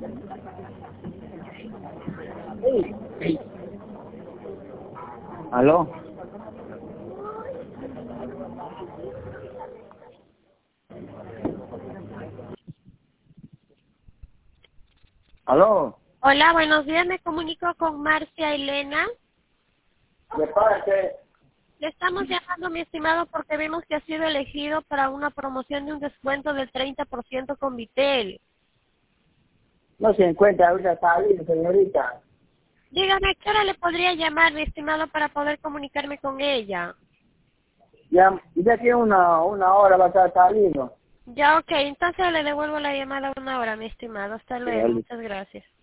¿Aló? ¿Aló? Hola, buenos días, me comunico con Marcia Elena. ¿De parte? Le estamos llamando, mi estimado, porque vemos que ha sido elegido para una promoción de un descuento del 30% con Vitel. No se encuentra ahorita saliendo, señorita. Dígame, ¿a qué hora le podría llamar, mi estimado, para poder comunicarme con ella? Ya que una hora va a estar saliendo. Ya, ok, entonces le devuelvo la llamada a una hora, mi estimado. Hasta luego, muchas gracias.